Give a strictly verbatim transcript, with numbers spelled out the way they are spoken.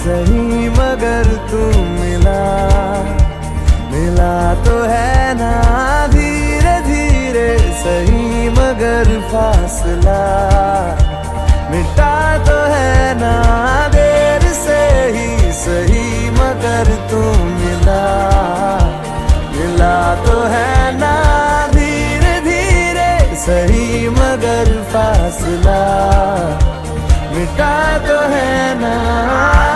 सही मगर तू मिला, मिला तो है ना धीरे धीरे सही मगर फासला मिटा तो है ना देर से ही सही मगर तू मिला, मिला तो है ना धीरे धीरे सही मगर फासला मिटा